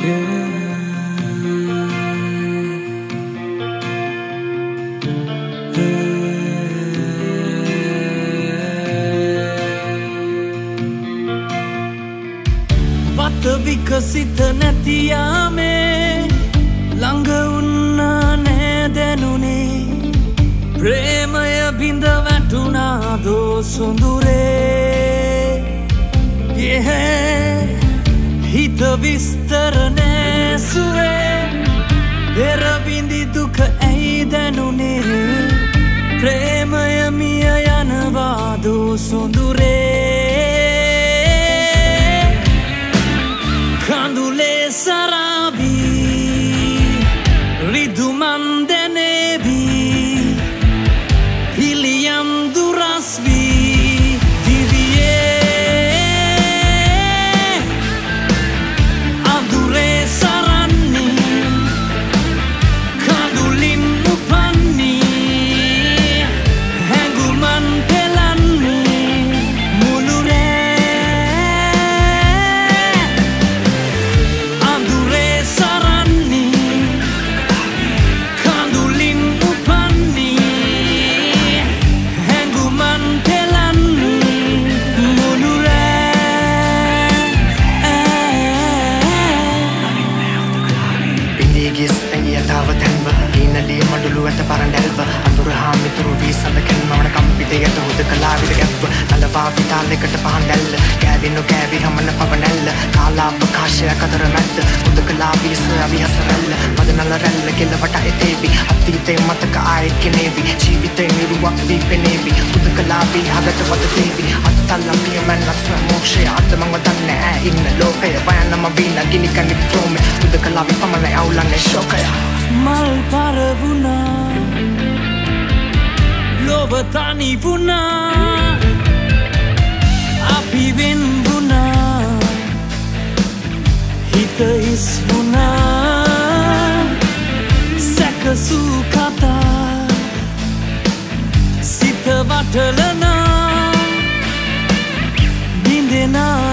වත විකසිත නැති යාමේ ළඟ වුණා නෑ දැනුනේ ප්‍රේමය බිඳ වැටුණා දෝ සොඳුරේ හිත විස්තර නෑසුවේ පෙර බිඳි දුක ඇයි දැනුනේ ප්‍රේමය මිය යනවා දෝ සොඳුරේ කඳුලේ සරාබී රිදුමන් දැනේබී පිළියම් දුරස්වී දිවියේ අඳුරේ සරන්නේ කඳුලින් උපන්නේ හැඟුමන් පෙළන්නේ මුළුරේ අඳුරේ සරන්නේ කඳුලින් උපන්නේ හැඟුමන් පෙළන්නේ මුළුරේ පිළිගිස් ඇඟිය තව තැන්ව ඊනලිය මඩුළු ඇත පරණැල්ව අඳුර හා මිතුරු වී සඳකෙන් මවන කම්පිතයට හුදකලා විද ගැප්ප නලවා පිටාලෙකට පහන් දැල්ල කෑවිනු කෑවි හමන පවනැල්ල කාලාපකාශයක් අතර මැද්ද හුදකලා වී සොයා විහසරැල්ල මදනල රැල්ල කෙලවට එතේවි අතීතේ මතක ආයෙත් කෙනේවි ජීවිතේ නිරුවක් වී පෙනේවි හුදකලා වී හදට වද දේවි අත්තල්ලම් පියමැන් අස්ව මෝක්ෂය අත මංව දන්නේ ඈ ඉන්න ලෝකය වයනම වීන ගිනිකනි ප්‍රෝමෙ හුදකලා වී පමණයි අවුලන්නේ ශෝකය මල් පරවුණා ලොව තනි වුණා අපි වෙන් වුණා හිත හිස් වුණා සැකසූ කතා සිත වටලනා බින්දෙනා